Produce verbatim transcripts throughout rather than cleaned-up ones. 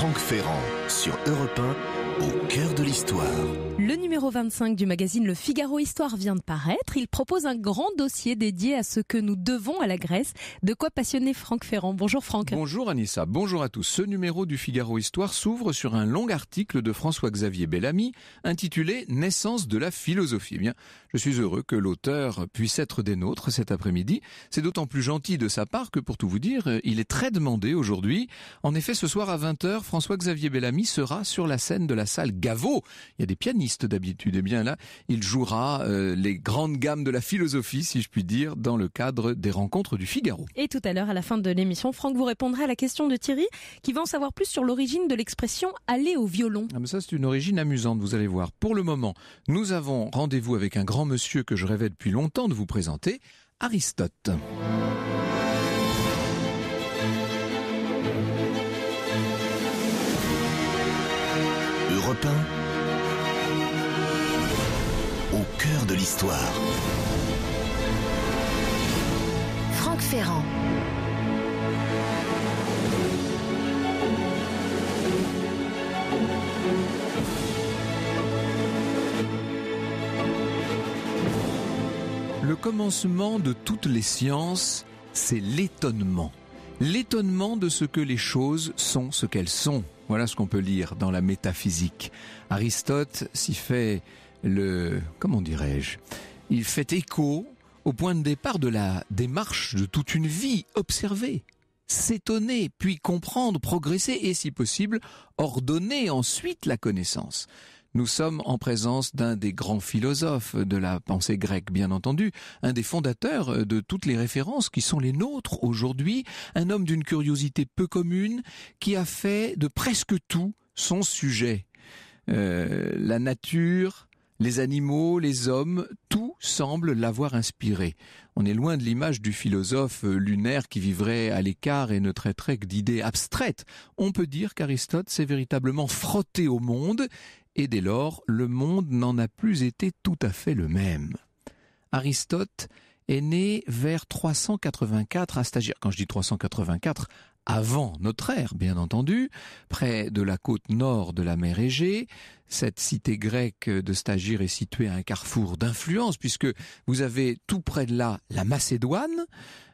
Franck Ferrand sur Europe un, au cœur de l'histoire. Le numéro vingt-cinq du magazine Le Figaro Histoire vient de paraître. Il propose un grand dossier dédié à ce que nous devons à la Grèce. De quoi passionner Franck Ferrand. Bonjour Franck. Bonjour Anissa, bonjour à tous. Ce numéro du Figaro Histoire s'ouvre sur un long article de François-Xavier Bellamy intitulé « Naissance de la philosophie ». Eh bien, je suis heureux que l'auteur puisse être des nôtres cet après-midi. C'est d'autant plus gentil de sa part que, pour tout vous dire, il est très demandé aujourd'hui. En effet, ce soir à vingt heures, François-Xavier Bellamy sera sur la scène de la salle Gaveau. Il y a des pianistes d'habitude. Et bien là, il jouera euh, les grandes gammes de la philosophie, si je puis dire, dans le cadre des rencontres du Figaro. Et tout à l'heure, à la fin de l'émission, Franck vous répondra à la question de Thierry, qui va en savoir plus sur l'origine de l'expression « aller au violon ». Ah mais ça, c'est une origine amusante, vous allez voir. Pour le moment, nous avons rendez-vous avec un grand monsieur que je rêvais depuis longtemps de vous présenter, Aristote. Europe un, au cœur de l'histoire. Franck Ferrand. Le commencement de toutes les sciences, c'est l'étonnement. L'étonnement de ce que les choses sont ce qu'elles sont. Voilà ce qu'on peut lire dans la métaphysique. Aristote s'y fait le... comment dirais-je ? Il fait écho au point de départ de la démarche de toute une vie, observer, s'étonner, puis comprendre, progresser et, si possible, ordonner ensuite la connaissance. Nous sommes en présence d'un des grands philosophes de la pensée grecque, bien entendu, un des fondateurs de toutes les références qui sont les nôtres aujourd'hui, un homme d'une curiosité peu commune qui a fait de presque tout son sujet. Euh, la nature, les animaux, les hommes, tout semble l'avoir inspiré. On est loin de l'image du philosophe lunaire qui vivrait à l'écart et ne traiterait que d'idées abstraites. On peut dire qu'Aristote s'est véritablement frotté au monde et dès lors, le monde n'en a plus été tout à fait le même. Aristote est né vers trois cent quatre-vingt-quatre à Stagyre. Quand je dis trois cent quatre-vingt-quatre, avant notre ère, bien entendu, près de la côte nord de la mer Égée. Cette cité grecque de Stagyre est située à un carrefour d'influence, puisque vous avez tout près de là la Macédoine,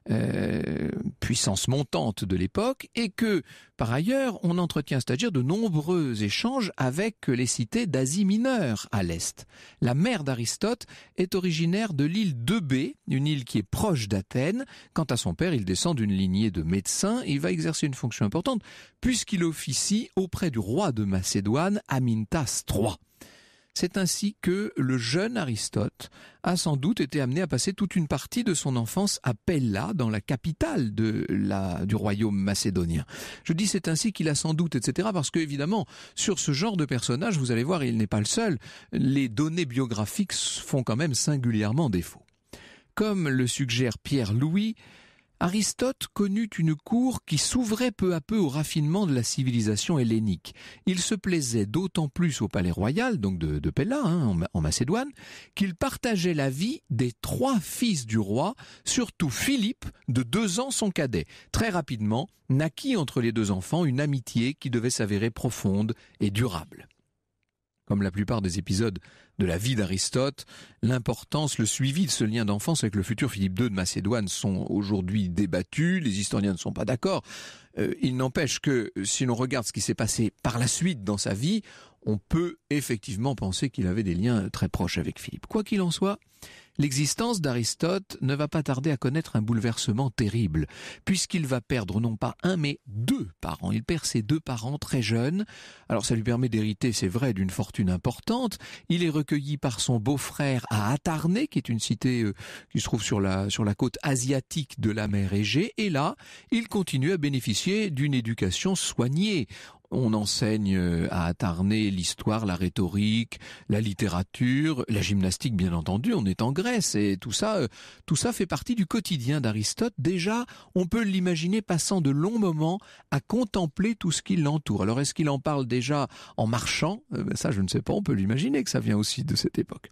euh, puissance montante de l'époque, et que, par ailleurs, on entretient à Stagyre de nombreux échanges avec les cités d'Asie mineure à l'est. La mère d'Aristote est originaire de l'île d'Eubée, une île qui est proche d'Athènes. Quant à son père, il descend d'une lignée de médecins et il va exercer une fonction importante puisqu'il officie auprès du roi de Macédoine, Amintas trois. C'est ainsi que le jeune Aristote a sans doute été amené à passer toute une partie de son enfance à Pella, dans la capitale de la, du royaume macédonien. Je dis c'est ainsi qu'il a sans doute, et cetera, parce que évidemment, sur ce genre de personnage, vous allez voir, il n'est pas le seul, les données biographiques font quand même singulièrement défaut. Comme le suggère Pierre Louis, Aristote connut une cour qui s'ouvrait peu à peu au raffinement de la civilisation hellénique. Il se plaisait d'autant plus au palais royal, donc de, de Pella, hein, en, en Macédoine, qu'il partageait la vie des trois fils du roi, surtout Philippe, de deux ans son cadet. Très rapidement, naquit entre les deux enfants une amitié qui devait s'avérer profonde et durable. Comme la plupart des épisodes de la vie d'Aristote, l'importance, le suivi de ce lien d'enfance avec le futur Philippe deux de Macédoine sont aujourd'hui débattus, les historiens ne sont pas d'accord. Euh, il n'empêche que si l'on regarde ce qui s'est passé par la suite dans sa vie, on peut effectivement penser qu'il avait des liens très proches avec Philippe. Quoi qu'il en soit, l'existence d'Aristote ne va pas tarder à connaître un bouleversement terrible, puisqu'il va perdre non pas un, mais deux parents. Il perd ses deux parents très jeunes. Alors ça lui permet d'hériter, c'est vrai, d'une fortune importante. Il est recueilli par son beau-frère à Atharnée, qui est une cité euh, qui se trouve sur la, sur la côte asiatique de la mer Égée. Et là, il continue à bénéficier d'une éducation soignée. On enseigne à Atharnée l'histoire, la rhétorique, la littérature, la gymnastique bien entendu, on est en Grèce et tout ça, tout ça fait partie du quotidien d'Aristote. Déjà, on peut l'imaginer passant de longs moments à contempler tout ce qui l'entoure. Alors est-ce qu'il en parle déjà en marchant ? Ça je ne sais pas, on peut l'imaginer que ça vient aussi de cette époque.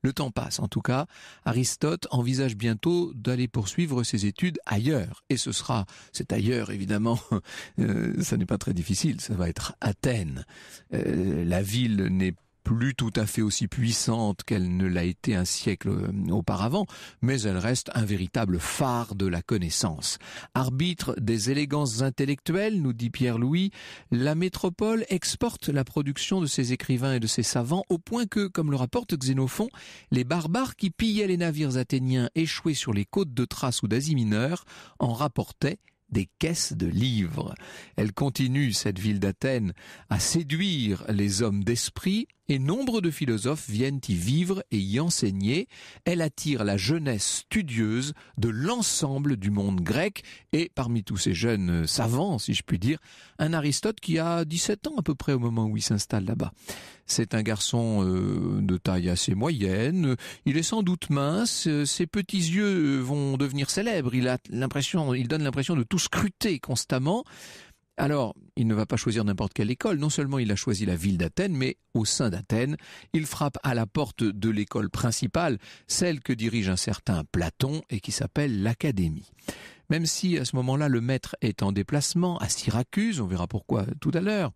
Le temps passe, en tout cas. Aristote envisage bientôt d'aller poursuivre ses études ailleurs. Et ce sera, cet ailleurs, évidemment, euh, ça n'est pas très difficile, ça va être Athènes. Euh, la ville n'est plus tout à fait aussi puissante qu'elle ne l'a été un siècle auparavant, mais elle reste un véritable phare de la connaissance. Arbitre des élégances intellectuelles, nous dit Pierre-Louis, la métropole exporte la production de ses écrivains et de ses savants au point que, comme le rapporte Xénophon, les barbares qui pillaient les navires athéniens échoués sur les côtes de Thrace ou d'Asie mineure en rapportaient des caisses de livres. Elle continue, cette ville d'Athènes, à séduire les hommes d'esprit et nombre de philosophes viennent y vivre et y enseigner. Elle attire la jeunesse studieuse de l'ensemble du monde grec et parmi tous ces jeunes savants, si je puis dire, un Aristote qui a dix-sept ans à peu près au moment où il s'installe là-bas. C'est un garçon euh, de taille assez moyenne, il est sans doute mince, ses petits yeux vont devenir célèbres, il a l'impression, il donne l'impression de tout scruter constamment. Alors, il ne va pas choisir n'importe quelle école, non seulement il a choisi la ville d'Athènes, mais au sein d'Athènes, il frappe à la porte de l'école principale, celle que dirige un certain Platon et qui s'appelle l'Académie. Même si à ce moment-là le maître est en déplacement à Syracuse, on verra pourquoi tout à l'heure,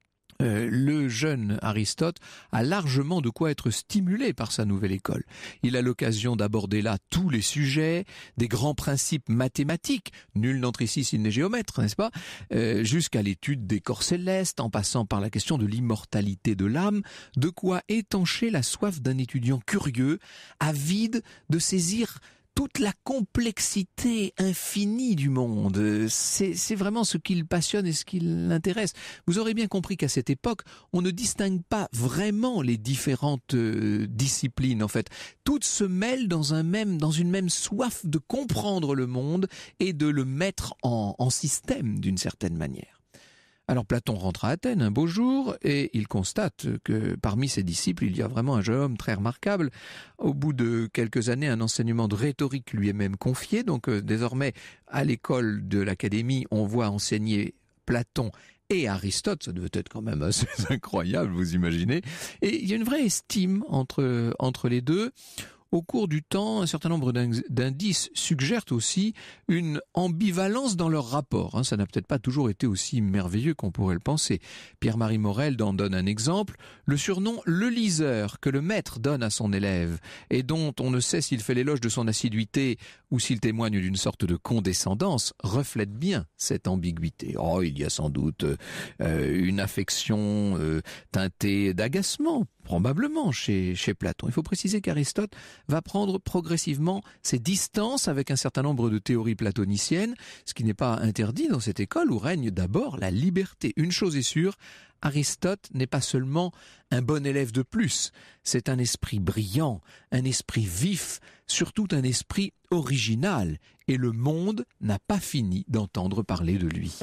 Euh, le jeune Aristote a largement de quoi être stimulé par sa nouvelle école. Il a l'occasion d'aborder là tous les sujets, des grands principes mathématiques, nul n'entre ici s'il n'est géomètre, n'est-ce pas, euh, jusqu'à l'étude des corps célestes, en passant par la question de l'immortalité de l'âme, de quoi étancher la soif d'un étudiant curieux, avide de saisir toute la complexité infinie du monde. C'est, c'est vraiment ce qui le passionne et ce qui l'intéresse. Vous aurez bien compris qu'à cette époque, on ne distingue pas vraiment les différentes euh, disciplines, en fait. Toutes se mêlent dans, un même, dans une même soif de comprendre le monde et de le mettre en, en système d'une certaine manière. Alors Platon rentre à Athènes un beau jour et il constate que parmi ses disciples, il y a vraiment un jeune homme très remarquable. Au bout de quelques années, un enseignement de rhétorique lui est même confié. Donc euh, désormais, à l'école de l'Académie, on voit enseigner Platon et Aristote. Ça devait être quand même assez incroyable, vous imaginez. Et il y a une vraie estime entre, entre les deux. Au cours du temps, un certain nombre d'indices suggèrent aussi une ambivalence dans leur rapport. Ça n'a peut-être pas toujours été aussi merveilleux qu'on pourrait le penser. Pierre-Marie Morel en donne un exemple. Le surnom « le liseur » que le maître donne à son élève et dont on ne sait s'il fait l'éloge de son assiduité ou s'il témoigne d'une sorte de condescendance reflète bien cette ambiguïté. Oh, il y a sans doute euh, une affection euh, teintée d'agacement, probablement chez, chez Platon. Il faut préciser qu'Aristote va prendre progressivement ses distances avec un certain nombre de théories platoniciennes, ce qui n'est pas interdit dans cette école où règne d'abord la liberté. Une chose est sûre, Aristote n'est pas seulement un bon élève de plus, c'est un esprit brillant, un esprit vif, surtout un esprit original, et le monde n'a pas fini d'entendre parler de lui.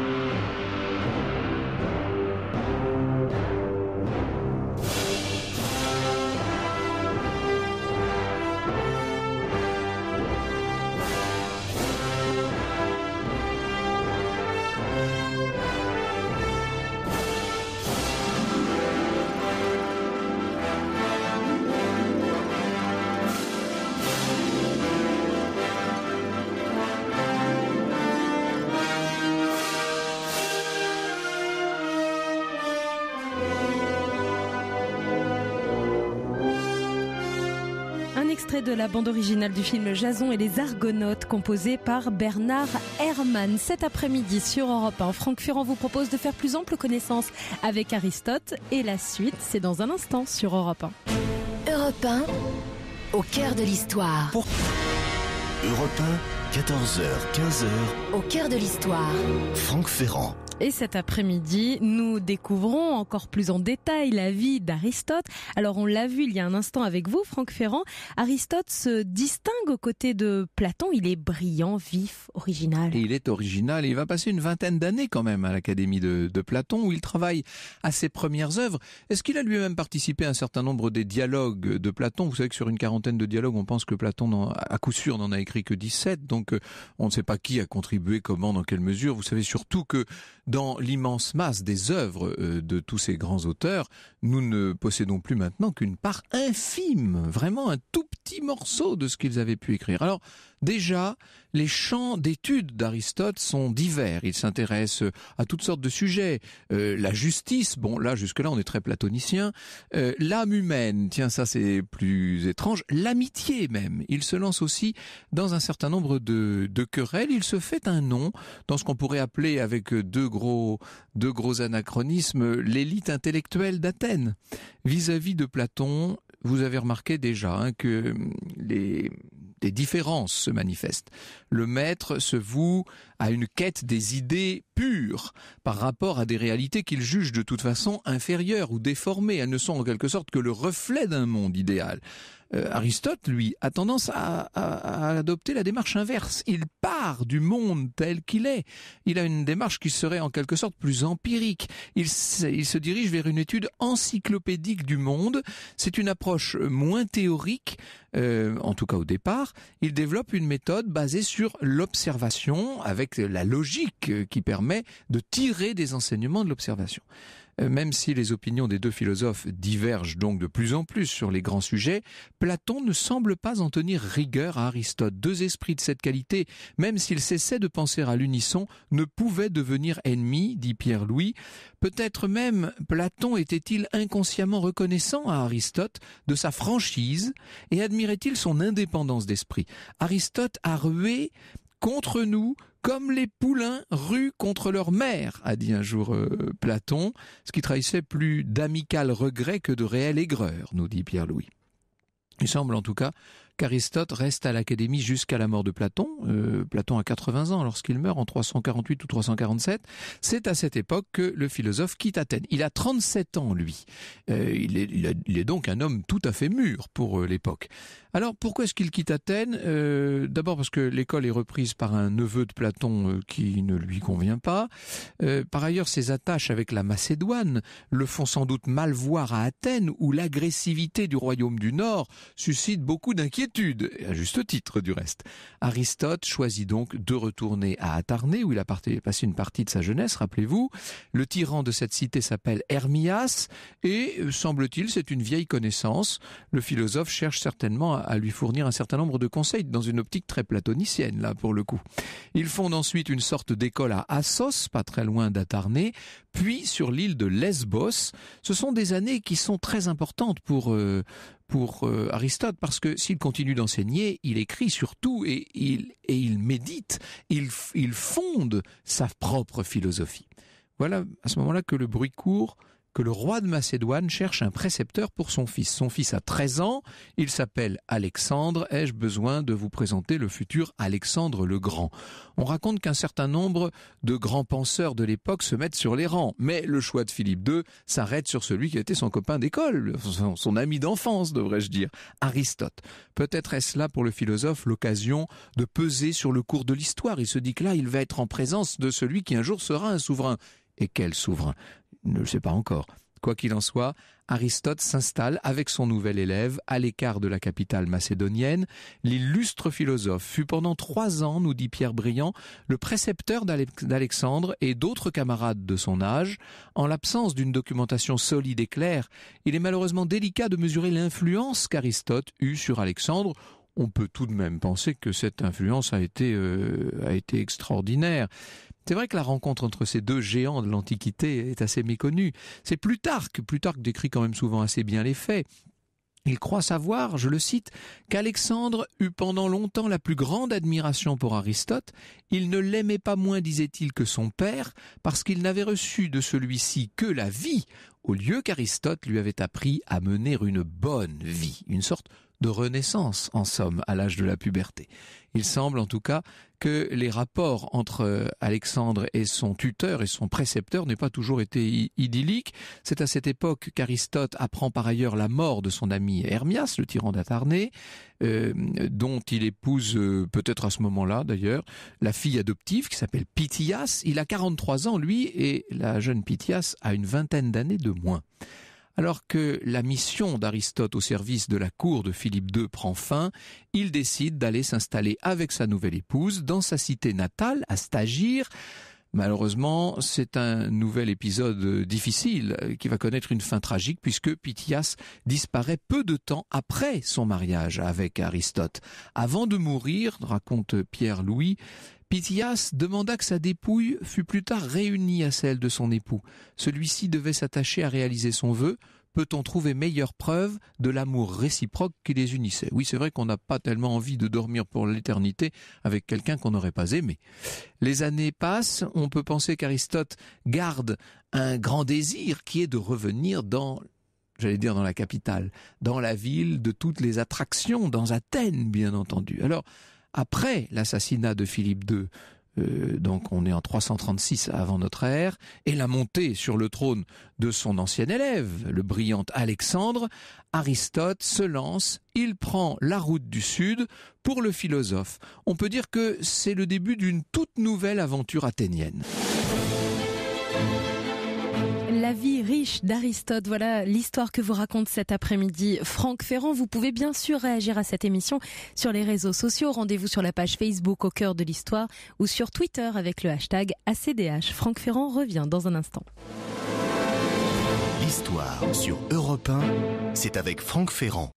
De la bande originale du film Jason et les Argonautes, composé par Bernard Herrmann. Cet après-midi sur Europe un, Franck Ferrand vous propose de faire plus ample connaissance avec Aristote et la suite, c'est dans un instant sur Europe un. Europe un, au cœur de l'histoire. Pour... Europe un, quatorze heures, quinze heures. Au cœur de l'histoire. Franck Ferrand. Et cet après-midi, nous découvrons encore plus en détail la vie d'Aristote. Alors on l'a vu il y a un instant avec vous, Franck Ferrand, Aristote se distingue aux côtés de Platon, il est brillant, vif, original. Et il est original et il va passer une vingtaine d'années quand même à l'Académie de, de Platon où il travaille à ses premières œuvres. Est-ce qu'il a lui-même participé à un certain nombre des dialogues de Platon? Vous savez que sur une quarantaine de dialogues, on pense que Platon, à coup sûr, n'en a écrit que dix-sept, donc on ne sait pas qui a contribué, comment, dans quelle mesure. Vous savez surtout que dans l'immense masse des œuvres euh, de tous ces grands auteurs, nous ne possédons plus maintenant qu'une part infime, vraiment un tout petit morceau de ce qu'ils avaient pu écrire. Alors, déjà, les champs d'études d'Aristote sont divers. Il s'intéresse à toutes sortes de sujets. Euh, la justice, bon là, jusque-là, on est très platonicien. Euh, l'âme humaine, tiens, ça c'est plus étrange. L'amitié même. Il se lance aussi dans un certain nombre de, de querelles. Il se fait un nom dans ce qu'on pourrait appeler, avec deux gros, deux gros anachronismes, l'élite intellectuelle d'Athènes. Vis-à-vis de Platon, vous avez remarqué déjà hein, que les... des différences se manifestent. Le maître se voue à une quête des idées pures par rapport à des réalités qu'il juge de toute façon inférieures ou déformées. Elles ne sont en quelque sorte que le reflet d'un monde idéal. Euh, Aristote, lui, a tendance à, à, à adopter la démarche inverse. Il part du monde tel qu'il est. Il a une démarche qui serait en quelque sorte plus empirique. Il se, il se dirige vers une étude encyclopédique du monde. C'est une approche moins théorique, euh, en tout cas au départ. Il développe une méthode basée sur l'observation, avec la logique qui permet de tirer des enseignements de l'observation. Même si les opinions des deux philosophes divergent donc de plus en plus sur les grands sujets, Platon ne semble pas en tenir rigueur à Aristote. Deux esprits de cette qualité, même s'ils cessaient de penser à l'unisson, ne pouvaient devenir ennemis, dit Pierre-Louis. Peut-être même Platon était-il inconsciemment reconnaissant à Aristote de sa franchise et admirait-il son indépendance d'esprit. Aristote a rué contre nous comme les poulains ruent contre leur mère, a dit un jour euh, Platon, ce qui trahissait plus d'amical regret que de réelle aigreur, nous dit Pierre-Louis. Il semble en tout cas qu'Aristote reste à l'Académie jusqu'à la mort de Platon. Euh, Platon a quatre-vingts ans lorsqu'il meurt en trois cent quarante-huit ou trois cent quarante-sept. C'est à cette époque que le philosophe quitte Athènes. Il a trente-sept ans, lui. Euh, il, est, il, a, il est donc un homme tout à fait mûr pour euh, l'époque. Alors, pourquoi est-ce qu'il quitte Athènes ? euh, D'abord parce que l'école est reprise par un neveu de Platon euh, qui ne lui convient pas. Euh, par ailleurs, ses attaches avec la Macédoine le font sans doute mal voir à Athènes, où l'agressivité du royaume du Nord suscite beaucoup d'inquiétude, et à juste titre du reste. Aristote choisit donc de retourner à Atarnée, où il a passé une partie de sa jeunesse, rappelez-vous. Le tyran de cette cité s'appelle Hermias, et semble-t-il, c'est une vieille connaissance. Le philosophe cherche certainement à lui fournir un certain nombre de conseils, dans une optique très platonicienne, là, pour le coup. Il fonde ensuite une sorte d'école à Assos, pas très loin d'Atarnée, puis sur l'île de Lesbos. Ce sont des années qui sont très importantes pour... Euh, pour euh, Aristote, parce que s'il continue d'enseigner, il écrit surtout et il, et il médite, il, il fonde sa propre philosophie. Voilà à ce moment-là que le bruit court, que le roi de Macédoine cherche un précepteur pour son fils. Son fils a treize ans, il s'appelle Alexandre. Ai-je besoin de vous présenter le futur Alexandre le Grand ? On raconte qu'un certain nombre de grands penseurs de l'époque se mettent sur les rangs, mais le choix de Philippe deux s'arrête sur celui qui a été son copain d'école, son, son ami d'enfance, devrais-je dire, Aristote. Peut-être est-ce là pour le philosophe l'occasion de peser sur le cours de l'histoire. Il se dit que là, il va être en présence de celui qui un jour sera un souverain. Et quel souverain ? Il ne le sait pas encore. Quoi qu'il en soit, Aristote s'installe avec son nouvel élève à l'écart de la capitale macédonienne. L'illustre philosophe fut pendant trois ans, nous dit Pierre Briand, le précepteur d'Alexandre et d'autres camarades de son âge. En l'absence d'une documentation solide et claire, il est malheureusement délicat de mesurer l'influence qu'Aristote eut sur Alexandre. On peut tout de même penser que cette influence a été, euh, a été extraordinaire. C'est vrai que la rencontre entre ces deux géants de l'Antiquité est assez méconnue. C'est Plutarque, Plutarque décrit quand même souvent assez bien les faits. Il croit savoir, je le cite, qu'Alexandre eut pendant longtemps la plus grande admiration pour Aristote. Il ne l'aimait pas moins, disait-il, que son père, parce qu'il n'avait reçu de celui-ci que la vie, au lieu qu'Aristote lui avait appris à mener une bonne vie, une sorte de renaissance, en somme, à l'âge de la puberté. Il semble en tout cas que les rapports entre Alexandre et son tuteur et son précepteur n'aient pas toujours été idylliques. C'est à cette époque qu'Aristote apprend par ailleurs la mort de son ami Hermias, le tyran d'Atarnée, euh, dont il épouse, euh, peut-être à ce moment-là d'ailleurs, la fille adoptive qui s'appelle Pythias. Il a quarante-trois ans, lui, et la jeune Pythias a une vingtaine d'années de moins. Alors que la mission d'Aristote au service de la cour de Philippe deux prend fin, il décide d'aller s'installer avec sa nouvelle épouse dans sa cité natale, à Stagire. Malheureusement, c'est un nouvel épisode difficile qui va connaître une fin tragique puisque Pythias disparaît peu de temps après son mariage avec Aristote. Avant de mourir, raconte Pierre-Louis, Pythias demanda que sa dépouille fût plus tard réunie à celle de son époux. Celui-ci devait s'attacher à réaliser son vœu. Peut-on trouver meilleure preuve de l'amour réciproque qui les unissait ? Oui, c'est vrai qu'on n'a pas tellement envie de dormir pour l'éternité avec quelqu'un qu'on n'aurait pas aimé. Les années passent, on peut penser qu'Aristote garde un grand désir qui est de revenir dans, j'allais dire dans la capitale, dans la ville de toutes les attractions, dans Athènes bien entendu. Alors, après l'assassinat de Philippe deux, Euh, donc on est en trois cent trente-six avant notre ère, et la montée sur le trône de son ancien élève, le brillant Alexandre, Aristote se lance, il prend la route du sud pour le philosophe. On peut dire que c'est le début d'une toute nouvelle aventure athénienne. La vie riche d'Aristote, voilà l'histoire que vous raconte cet après-midi Franck Ferrand. Vous pouvez bien sûr réagir à cette émission sur les réseaux sociaux. Rendez-vous sur la page Facebook Au cœur de l'histoire ou sur Twitter avec le hashtag A C D H. Franck Ferrand revient dans un instant. L'histoire sur Europe un, c'est avec Franck Ferrand.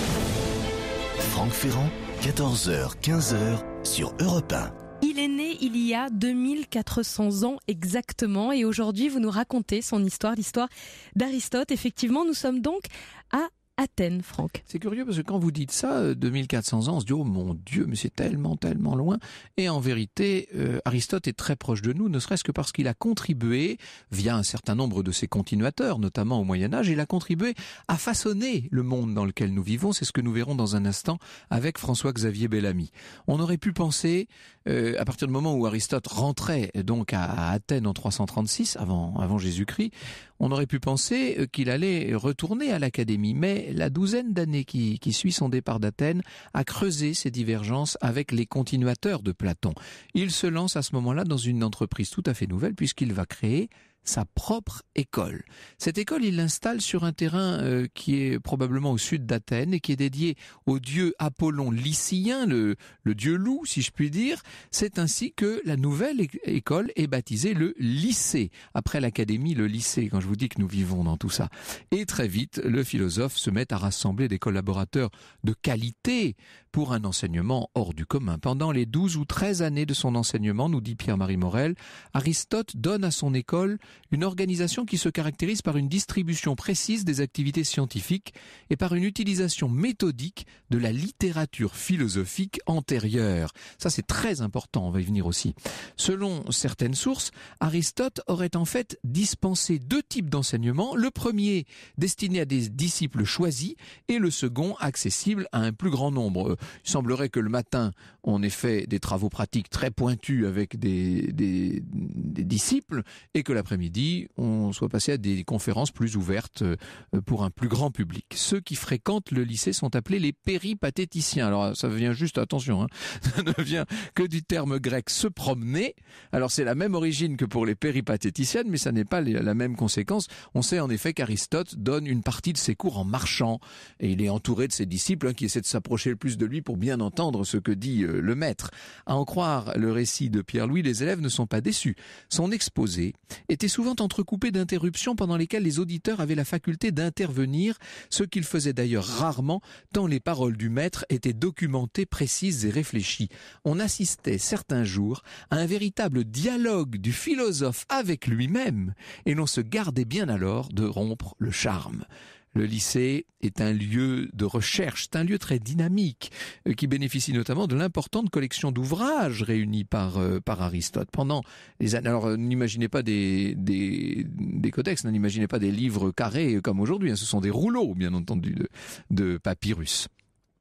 Franck Ferrand, quatorze heures quinze sur Europe un. Il est né il y a deux mille quatre cents ans exactement et aujourd'hui vous nous racontez son histoire, l'histoire d'Aristote. Effectivement, nous sommes donc à Athènes, Franck. C'est curieux parce que quand vous dites ça, deux mille quatre cents ans, on se dit « Oh mon Dieu, mais c'est tellement, tellement loin ». Et en vérité, euh, Aristote est très proche de nous, ne serait-ce que parce qu'il a contribué, via un certain nombre de ses continuateurs, notamment au Moyen-Âge, il a contribué à façonner le monde dans lequel nous vivons. C'est ce que nous verrons dans un instant avec François-Xavier Bellamy. On aurait pu penser, euh, à partir du moment où Aristote rentrait donc à, à Athènes en trois cent trente-six, avant, avant Jésus-Christ, on aurait pu penser qu'il allait retourner à l'académie, mais la douzaine d'années qui, qui suit son départ d'Athènes a creusé ses divergences avec les continuateurs de Platon. Il se lance à ce moment-là dans une entreprise tout à fait nouvelle puisqu'il va créer sa propre école. Cette école, il l'installe sur un terrain euh, qui est probablement au sud d'Athènes et qui est dédié au dieu Apollon lycien, le, le dieu loup, si je puis dire. C'est ainsi que la nouvelle é- école est baptisée le lycée. Après l'académie, le lycée, quand je vous dis que nous vivons dans tout ça. Et très vite, le philosophe se met à rassembler des collaborateurs de qualité pour un enseignement hors du commun. Pendant les douze ou treize années de son enseignement, nous dit Pierre-Marie Morel, Aristote donne à son école une organisation qui se caractérise par une distribution précise des activités scientifiques et par une utilisation méthodique de la littérature philosophique antérieure. Ça, c'est très important, on va y venir aussi. Selon certaines sources, Aristote aurait en fait dispensé deux types d'enseignements. Le premier, destiné à des disciples choisis, et le second, accessible à un plus grand nombre. Il semblerait que le matin, on ait fait des travaux pratiques très pointus avec des, des, des disciples, et que l'après-midi, on soit passé à des conférences plus ouvertes pour un plus grand public. Ceux qui fréquentent le lycée sont appelés les péripatéticiens. Alors ça vient juste, attention, hein, ça ne vient que du terme grec se promener. Alors c'est la même origine que pour les péripatéticiennes, mais ça n'est pas la même conséquence. On sait en effet qu'Aristote donne une partie de ses cours en marchant, et il est entouré de ses disciples hein, qui essaient de s'approcher le plus de lui pour bien entendre ce que dit euh, le maître. À en croire le récit de Pierre-Louis, les élèves ne sont pas déçus. Son exposé était souvent entrecoupé d'interruptions pendant lesquelles les auditeurs avaient la faculté d'intervenir, ce qu'ils faisaient d'ailleurs rarement, tant les paroles du maître étaient documentées, précises et réfléchies. On assistait certains jours à un véritable dialogue du philosophe avec lui-même, et l'on se gardait bien alors de rompre le charme. Le lycée est un lieu de recherche, c'est un lieu très dynamique euh, qui bénéficie notamment de l'importante collection d'ouvrages réunis par, euh, par Aristote. Pendant les années, alors euh, n'imaginez pas des, des, des codex, hein, n'imaginez pas des livres carrés comme aujourd'hui, hein, ce sont des rouleaux bien entendu de, de papyrus.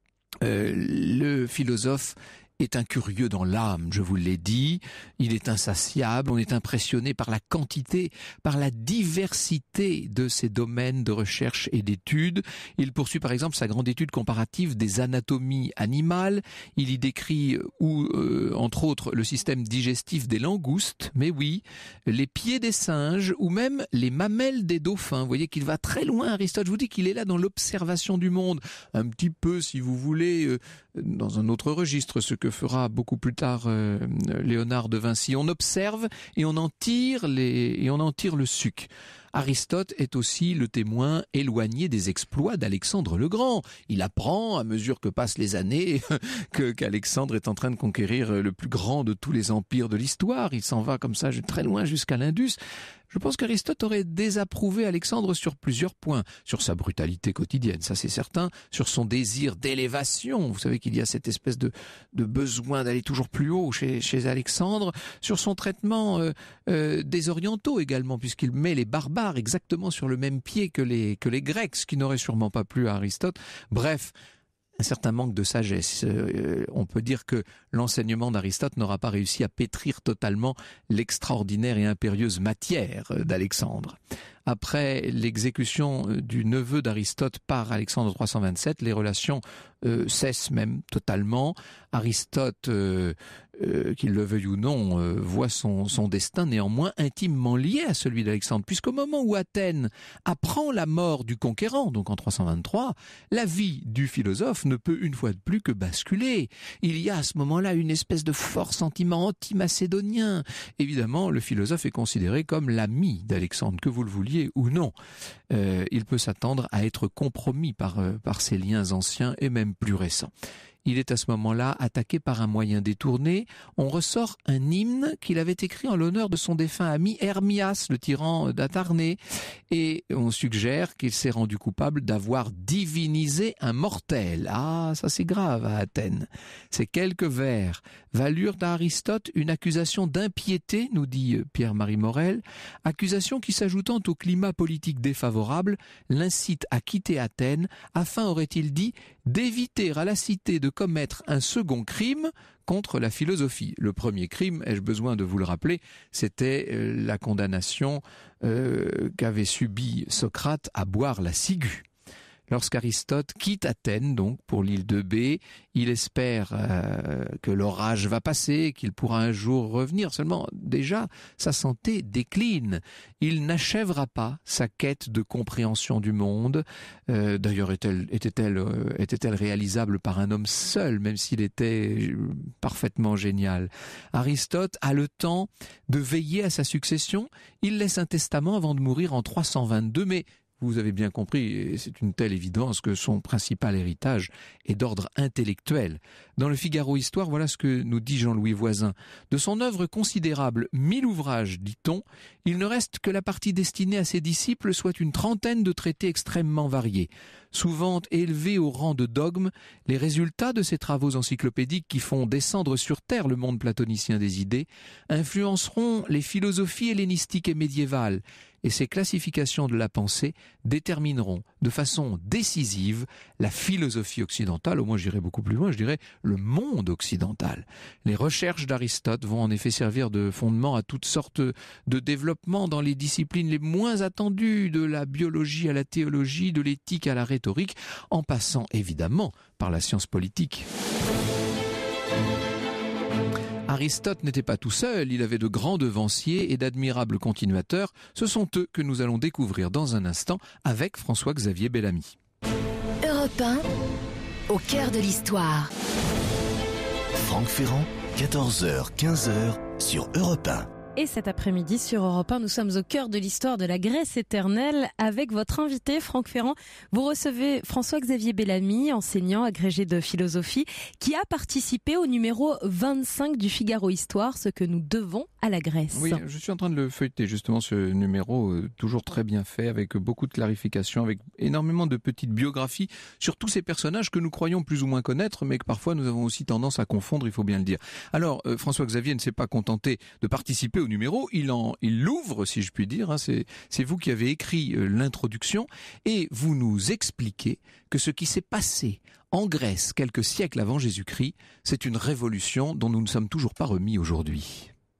Euh, le philosophe est un curieux dans l'âme, je vous l'ai dit, il est insatiable, on est impressionné par la quantité, par la diversité de ses domaines de recherche et d'études. Il poursuit par exemple sa grande étude comparative des anatomies animales, il y décrit, ou euh, entre autres, le système digestif des langoustes, mais oui, les pieds des singes, ou même les mamelles des dauphins. Vous voyez qu'il va très loin, Aristote, je vous dis qu'il est là dans l'observation du monde, un petit peu, si vous voulez, euh, dans un autre registre, ce que que fera beaucoup plus tard euh, Léonard de Vinci. On observe et on en tire les et on en tire le suc. Aristote est aussi le témoin éloigné des exploits d'Alexandre le Grand. Il apprend, à mesure que passent les années, que qu'Alexandre est en train de conquérir le plus grand de tous les empires de l'histoire. Il s'en va comme ça très loin jusqu'à l'Indus. Je pense qu'Aristote aurait désapprouvé Alexandre sur plusieurs points. Sur sa brutalité quotidienne, ça c'est certain. Sur son désir d'élévation. Vous savez qu'il y a cette espèce de, de besoin d'aller toujours plus haut chez, chez Alexandre. Sur son traitement euh, euh, des orientaux également, puisqu'il met les barbares exactement sur le même pied que les, que les Grecs, ce qui n'aurait sûrement pas plu à Aristote. Bref, un certain manque de sagesse. Euh, on peut dire que l'enseignement d'Aristote n'aura pas réussi à pétrir totalement l'extraordinaire et impérieuse matière d'Alexandre. Après l'exécution du neveu d'Aristote par Alexandre trois cent vingt-sept, les relations euh, cessent même totalement. Aristote, euh, euh, qu'il le veuille ou non, euh, voit son, son destin néanmoins intimement lié à celui d'Alexandre, puisqu'au moment où Athènes apprend la mort du conquérant, donc en trois cent vingt-trois, la vie du philosophe ne peut une fois de plus que basculer. Il y a à ce moment-là une espèce de fort sentiment anti-macédonien. Évidemment, le philosophe est considéré comme l'ami d'Alexandre, que vous le vouliez ou non. Euh, il peut s'attendre à être compromis par, euh, par ses liens anciens et même plus récents. Il est à ce moment-là attaqué par un moyen détourné. On ressort un hymne qu'il avait écrit en l'honneur de son défunt ami Hermias, le tyran d'Atarnée. Et on suggère qu'il s'est rendu coupable d'avoir divinisé un mortel. Ah, ça c'est grave à Athènes. Ces quelques vers valurent à Aristote une accusation d'impiété, nous dit Pierre-Marie Morel, accusation qui, s'ajoutant au climat politique défavorable, l'incite à quitter Athènes afin, aurait-il dit, d'éviter à la cité de commettre un second crime contre la philosophie. Le premier crime, ai-je besoin de vous le rappeler, c'était euh, la condamnation euh, qu'avait subie Socrate à boire la ciguë. Lorsqu'Aristote quitte Athènes, donc, pour l'île de Bé, il espère euh, que l'orage va passer, qu'il pourra un jour revenir. Seulement, déjà, sa santé décline. Il n'achèvera pas sa quête de compréhension du monde. Euh, d'ailleurs, est-elle, était-elle, euh, était-elle réalisable par un homme seul, même s'il était parfaitement génial? Aristote a le temps de veiller à sa succession. Il laisse un testament avant de mourir en trois cent vingt-deux, mais vous avez bien compris, et c'est une telle évidence, que son principal héritage est d'ordre intellectuel. Dans le Figaro Histoire, voilà ce que nous dit Jean-Louis Voisin. De son œuvre considérable, mille ouvrages, dit-on, il ne reste que la partie destinée à ses disciples, soit une trentaine de traités extrêmement variés. Souvent élevés au rang de dogme, les résultats de ces travaux encyclopédiques qui font descendre sur terre le monde platonicien des idées influenceront les philosophies hellénistiques et médiévales, et ces classifications de la pensée détermineront de façon décisive la philosophie occidentale, au moins j'irai beaucoup plus loin, je dirais le monde occidental. Les recherches d'Aristote vont en effet servir de fondement à toutes sortes de développements dans les disciplines les moins attendues, de la biologie à la théologie, de l'éthique à la rhétorique, en passant évidemment par la science politique. Aristote n'était pas tout seul, il avait de grands devanciers et d'admirables continuateurs. Ce sont eux que nous allons découvrir dans un instant avec François-Xavier Bellamy. Europe un, au cœur de l'histoire. Franck Ferrand, quatorze heures quinze sur Europe un. Et cet après-midi sur Europe un, nous sommes au cœur de l'histoire de la Grèce éternelle avec votre invité Franck Ferrand. Vous recevez François-Xavier Bellamy, enseignant agrégé de philosophie, qui a participé au numéro vingt-cinq du Figaro Histoire, ce que nous devons à la Grèce. Oui, je suis en train de le feuilleter justement, ce numéro, euh, toujours très bien fait, avec beaucoup de clarifications, avec énormément de petites biographies sur tous ces personnages que nous croyons plus ou moins connaître, mais que parfois nous avons aussi tendance à confondre, il faut bien le dire. Alors, euh, François-Xavier ne s'est pas contenté de participer au numéro, il en, il l'ouvre, si je puis dire, hein, c'est, c'est vous qui avez écrit euh, l'introduction, et vous nous expliquez que ce qui s'est passé en Grèce quelques siècles avant Jésus-Christ, c'est une révolution dont nous ne sommes toujours pas remis aujourd'hui.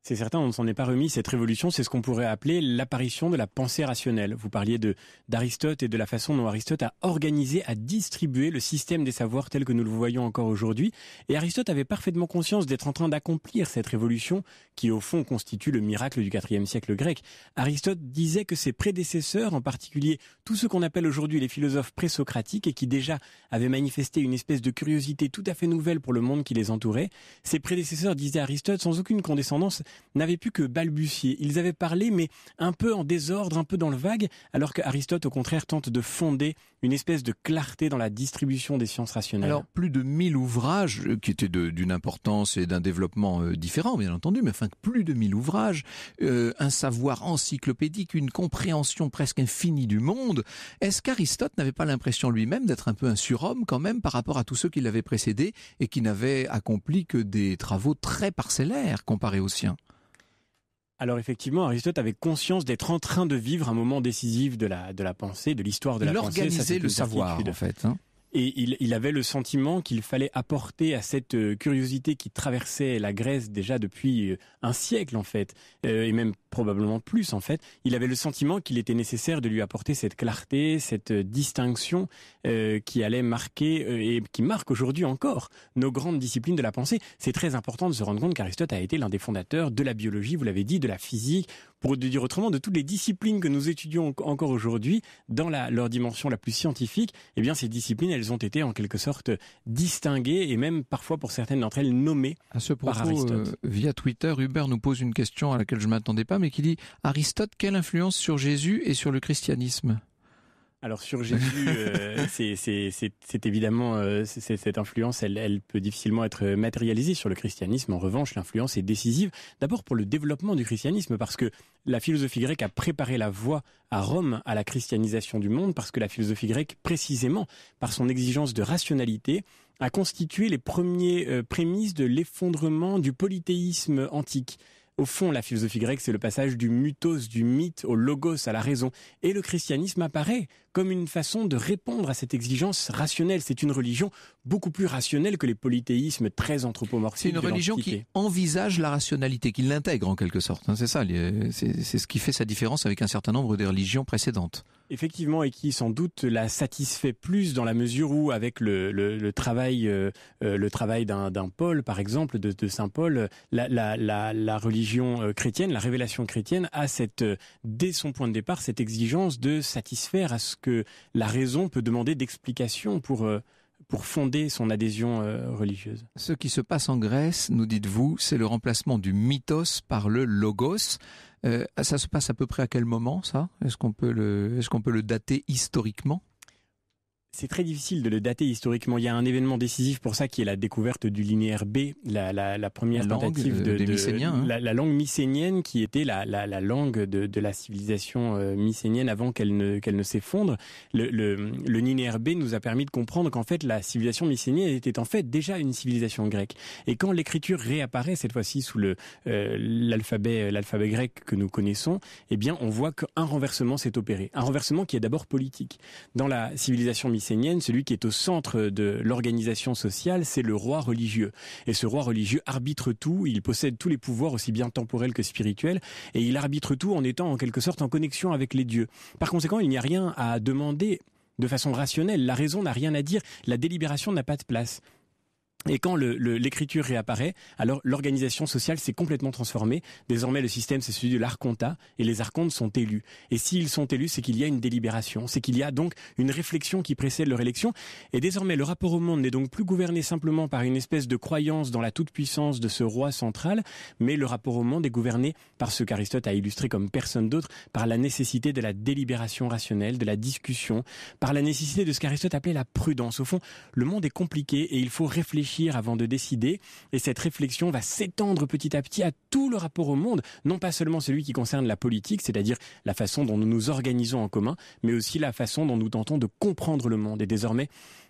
C'est certain, on ne s'en est pas remis. Cette révolution, c'est ce qu'on pourrait appeler l'apparition de la pensée rationnelle. Vous parliez de, d'Aristote et de la façon dont Aristote a organisé, a distribué le système des savoirs tel que nous le voyons encore aujourd'hui. Et Aristote avait parfaitement conscience d'être en train d'accomplir cette révolution qui, au fond, constitue le miracle du quatrième siècle grec. Aristote disait que ses prédécesseurs, en particulier tous ceux qu'on appelle aujourd'hui les philosophes présocratiques et qui déjà avaient manifesté une espèce de curiosité tout à fait nouvelle pour le monde qui les entourait, ses prédécesseurs, disait Aristote, sans aucune condescendance, n'avaient pu que balbutier. Ils avaient parlé, mais un peu en désordre, un peu dans le vague, alors qu'Aristote, au contraire, tente de fonder une espèce de clarté dans la distribution des sciences rationnelles. Alors, plus de mille ouvrages, qui étaient de, d'une importance et d'un développement euh, différent, bien entendu, mais enfin, plus de mille ouvrages, euh, un savoir encyclopédique, une compréhension presque infinie du monde. Est-ce qu'Aristote n'avait pas l'impression lui-même d'être un peu un surhomme, quand même, par rapport à tous ceux qui l'avaient précédé et qui n'avaient accompli que des travaux très parcellaires comparés aux siens? Alors effectivement, Aristote avait conscience d'être en train de vivre un moment décisif de la, de la pensée, de l'histoire de il la pensée. Il organisait le savoir, en fait. Hein. Et il, il avait le sentiment qu'il fallait apporter à cette curiosité qui traversait la Grèce déjà depuis un siècle, en fait, euh, et même probablement plus, en fait. Il avait le sentiment qu'il était nécessaire de lui apporter cette clarté, cette distinction euh, qui allait marquer, euh, et qui marque aujourd'hui encore, nos grandes disciplines de la pensée. C'est très important de se rendre compte qu'Aristote a été l'un des fondateurs de la biologie, vous l'avez dit, de la physique, pour dire autrement, de toutes les disciplines que nous étudions encore aujourd'hui, dans la, leur dimension la plus scientifique. Eh bien, ces disciplines, elles ont été en quelque sorte distinguées et même parfois pour certaines d'entre elles nommées à ce propos, par Aristote. Euh, via Twitter, Hubert nous pose une question à laquelle je ne m'attendais pas, mais qui dit « Aristote, quelle influence sur Jésus et sur le christianisme ?» Alors sur Jésus, euh, c'est, c'est, c'est, c'est évidemment euh, c'est, cette influence, elle, elle peut difficilement être matérialisée. Sur le christianisme, en revanche, l'influence est décisive. D'abord pour le développement du christianisme, parce que la philosophie grecque a préparé la voie à Rome à la christianisation du monde, parce que la philosophie grecque, précisément par son exigence de rationalité, a constitué les premiers euh, prémices de l'effondrement du polythéisme antique. Au fond, la philosophie grecque, c'est le passage du mythos, du mythe, au logos, à la raison. Et le christianisme apparaît comme une façon de répondre à cette exigence rationnelle. C'est une religion beaucoup plus rationnelle que les polythéismes très anthropomorphiques. C'est une religion qui envisage la rationalité, qui l'intègre en quelque sorte. C'est ça, c'est, c'est ce qui fait sa différence avec un certain nombre des religions précédentes. Effectivement, et qui sans doute la satisfait plus dans la mesure où, avec le, le, le travail, euh, le travail d'un, d'un Paul, par exemple, de, de saint Paul, la, la, la, la religion chrétienne, la révélation chrétienne a cette, dès son point de départ, cette exigence de satisfaire à ce que la raison peut demander d'explications pour euh, pour fonder son adhésion euh, religieuse. Ce qui se passe en Grèce, nous dites-vous, c'est le remplacement du mythos par le logos. Euh, ça se passe à peu près à quel moment, ça ? Est-ce qu'on peut le, est-ce qu'on peut le dater historiquement ? C'est très difficile de le dater historiquement. Il y a un événement décisif pour ça qui est la découverte du linéaire B, la, la, la première la tentative langue, de, euh, des de Mycéniens, hein. la, la langue mycénienne qui était la, la, la langue de, de la civilisation euh, mycénienne avant qu'elle ne, qu'elle ne s'effondre. Le, le, le linéaire B nous a permis de comprendre qu'en fait la civilisation mycénienne était en fait déjà une civilisation grecque. Et quand l'écriture réapparaît cette fois-ci sous le, euh, l'alphabet, l'alphabet grec que nous connaissons, eh bien on voit qu'un renversement s'est opéré. Un renversement qui est d'abord politique. Dans la civilisation mycénienne, celui qui est au centre de l'organisation sociale, c'est le roi religieux. Et ce roi religieux arbitre tout, il possède tous les pouvoirs aussi bien temporels que spirituels, et il arbitre tout en étant en quelque sorte en connexion avec les dieux. Par conséquent, il n'y a rien à demander de façon rationnelle, la raison n'a rien à dire, la délibération n'a pas de place. Et quand le, le, l'écriture réapparaît, alors l'organisation sociale s'est complètement transformée. Désormais, le système, c'est celui de l'archontat, et les archontes sont élus. Et s'ils sont élus, c'est qu'il y a une délibération, c'est qu'il y a donc une réflexion qui précède leur élection. Et désormais, le rapport au monde n'est donc plus gouverné simplement par une espèce de croyance dans la toute-puissance de ce roi central, mais le rapport au monde est gouverné par ce qu'Aristote a illustré comme personne d'autre, par la nécessité de la délibération rationnelle, de la discussion, par la nécessité de ce qu'Aristote appelait la prudence. Au fond, le monde est compliqué et il faut réfléchir avant de décider, et cette réflexion va s'étendre petit à petit à tout le rapport au monde, non pas seulement celui qui concerne la politique, c'est-à-dire la façon dont nous nous organisons en commun, mais aussi la façon dont nous tentons de comprendre le monde. Et désormais,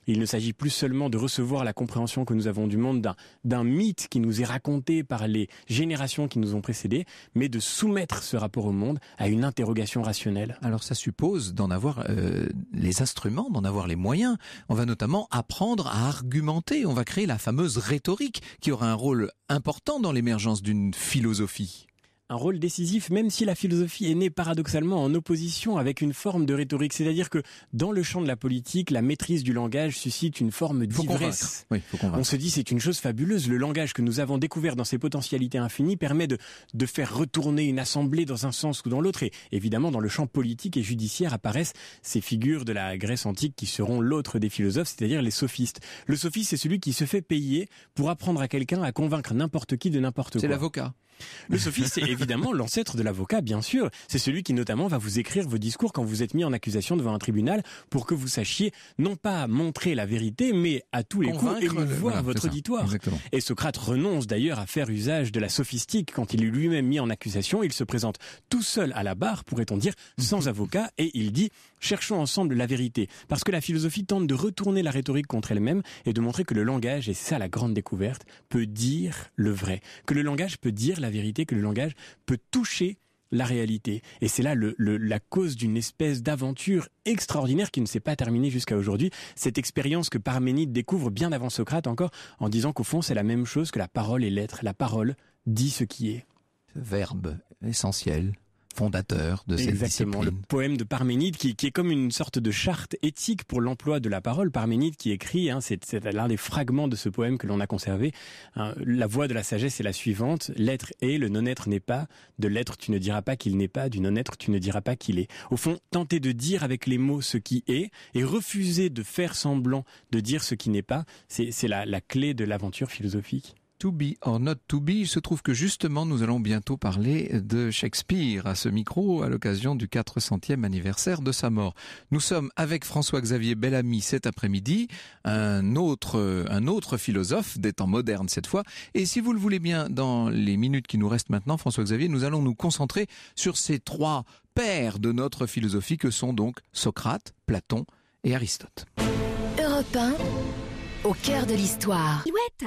Il ne s'agit plus seulement de recevoir la compréhension que nous avons du monde d'un, d'un mythe qui nous est raconté par les générations qui nous ont précédés, mais de soumettre ce rapport au monde à une interrogation rationnelle. Alors ça suppose d'en avoir euh, les instruments, d'en avoir les moyens. On va notamment apprendre à argumenter. On va créer la fameuse rhétorique qui aura un rôle important dans l'émergence d'une philosophie. Un rôle décisif, même si la philosophie est née paradoxalement en opposition avec une forme de rhétorique. C'est-à-dire que dans le champ de la politique, la maîtrise du langage suscite une forme d'ivresse. Oui, faut convaincre. On se dit c'est une chose fabuleuse. Le langage que nous avons découvert dans ses potentialités infinies permet de, de faire retourner une assemblée dans un sens ou dans l'autre. Et évidemment, dans le champ politique et judiciaire apparaissent ces figures de la Grèce antique qui seront l'autre des philosophes, c'est-à-dire les sophistes. Le sophiste, c'est celui qui se fait payer pour apprendre à quelqu'un à convaincre n'importe qui de n'importe quoi. C'est l'avocat. Le sophiste, c'est évidemment l'ancêtre de l'avocat, bien sûr. C'est celui qui notamment va vous écrire vos discours quand vous êtes mis en accusation devant un tribunal pour que vous sachiez non pas montrer la vérité, mais à tous les Convaincre coups émouvoir voilà, votre auditoire. Exactement. Et Socrate renonce d'ailleurs à faire usage de la sophistique quand il est lui-même mis en accusation. Il se présente tout seul à la barre, pourrait-on dire, sans avocat, et il dit « Cherchons ensemble la vérité ». Parce que la philosophie tente de retourner la rhétorique contre elle-même et de montrer que le langage, et c'est ça la grande découverte, peut dire le vrai. Que le langage peut dire la vérité, que le langage peut toucher la réalité. Et c'est là le, le, la cause d'une espèce d'aventure extraordinaire qui ne s'est pas terminée jusqu'à aujourd'hui. Cette expérience que Parménide découvre bien avant Socrate encore, en disant qu'au fond c'est la même chose que la parole et l'être. La parole dit ce qui est. Verbe essentiel, fondateur de cette Exactement, discipline. le poème de Parménide qui, qui est comme une sorte de charte éthique pour l'emploi de la parole. Parménide qui écrit, hein, c'est, c'est l'un des fragments de ce poème que l'on a conservé. Hein, la voie de la sagesse est la suivante: l'être est, le non-être n'est pas. De l'être tu ne diras pas qu'il n'est pas, du non-être tu ne diras pas qu'il est. Au fond, tenter de dire avec les mots ce qui est et refuser de faire semblant de dire ce qui n'est pas, c'est, c'est la, la clé de l'aventure philosophique. To be or not to be, il se trouve que justement nous allons bientôt parler de Shakespeare à ce micro à l'occasion du quatre centième anniversaire de sa mort. Nous sommes avec François-Xavier Bellamy cet après-midi, un autre, un autre philosophe des temps modernes cette fois. Et si vous le voulez bien, dans les minutes qui nous restent maintenant, François-Xavier, nous allons nous concentrer sur ces trois pères de notre philosophie que sont donc Socrate, Platon et Aristote. Europe un, au cœur de l'histoire.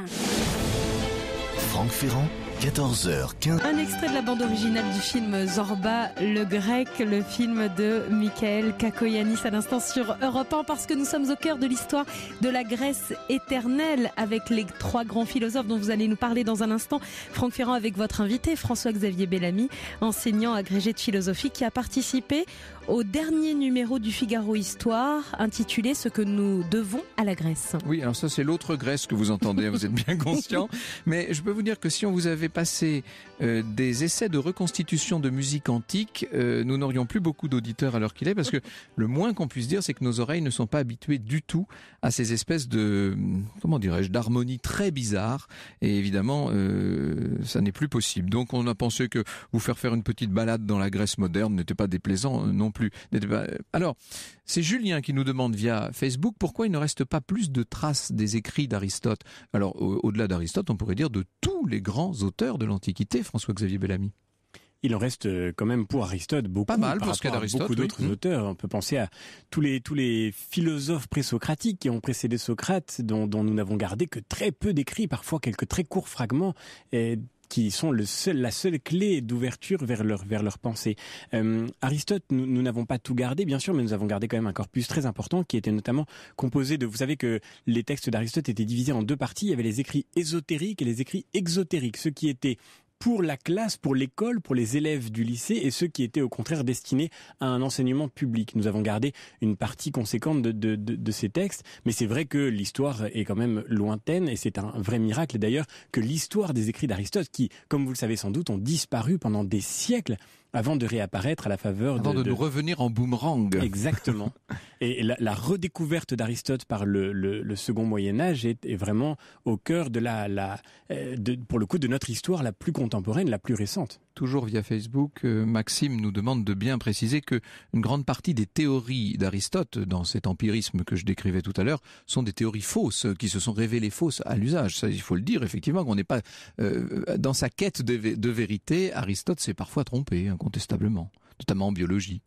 Franck Ferrand, quatorze heures quinze. Un extrait de la bande originale du film Zorba, le grec, le film de Michael Kakoyannis à l'instant sur Europe un, parce que nous sommes au cœur de l'histoire de la Grèce éternelle avec les trois grands philosophes dont vous allez nous parler dans un instant. Franck Ferrand avec votre invité François-Xavier Bellamy, enseignant agrégé de philosophie qui a participé au dernier numéro du Figaro Histoire intitulé « Ce que nous devons à la Grèce ». Oui, alors ça c'est l'autre Grèce que vous entendez, vous êtes bien conscient. Mais je peux vous dire que si on vous avait passé euh, des essais de reconstitution de musique antique, euh, nous n'aurions plus beaucoup d'auditeurs à l'heure qu'il est, parce que le moins qu'on puisse dire, c'est que nos oreilles ne sont pas habituées du tout à ces espèces de, comment dirais-je, d'harmonie très bizarres. Et évidemment, euh, ça n'est plus possible. Donc on a pensé que vous faire faire une petite balade dans la Grèce moderne n'était pas déplaisant non plus. Alors, c'est Julien qui nous demande via Facebook pourquoi il ne reste pas plus de traces des écrits d'Aristote. Alors, au- au-delà d'Aristote, on pourrait dire de tous les grands auteurs de l'Antiquité, François-Xavier Bellamy. Il en reste quand même pour Aristote beaucoup. Pas mal par pour ce cas rapport à d'Aristote, beaucoup oui. d'autres Mmh. auteurs. On peut penser à tous les tous les philosophes présocratiques qui ont précédé Socrate, dont, dont nous n'avons gardé que très peu d'écrits, parfois quelques très courts fragments. Et qui sont le seul, la seule clé d'ouverture vers leur, vers leur pensée. Euh, Aristote, nous, nous n'avons pas tout gardé, bien sûr, mais nous avons gardé quand même un corpus très important qui était notamment composé de... Vous savez que les textes d'Aristote étaient divisés en deux parties. Il y avait les écrits ésotériques et les écrits exotériques, ceux qui étaient pour la classe, pour l'école, pour les élèves du lycée, et ceux qui étaient au contraire destinés à un enseignement public. Nous avons gardé une partie conséquente de, de, de, de ces textes, mais c'est vrai que l'histoire est quand même lointaine, et c'est un vrai miracle d'ailleurs que l'histoire des écrits d'Aristote, qui, comme vous le savez sans doute, ont disparu pendant des siècles, avant de réapparaître à la faveur Avant de... de, de... nous revenir en boomerang. Exactement. Et la, la redécouverte d'Aristote par le, le, le second Moyen-Âge est, est vraiment au cœur de la, la de, pour le coup, de notre histoire la plus contemporaine, la plus récente. Toujours via Facebook, euh, Maxime nous demande de bien préciser que une grande partie des théories d'Aristote, dans cet empirisme que je décrivais tout à l'heure, sont des théories fausses, qui se sont révélées fausses à l'usage. Ça, il faut le dire, effectivement, qu'on n'est pas... Euh, dans sa quête de, de vérité, Aristote s'est parfois trompé, incontestablement, notamment en biologie.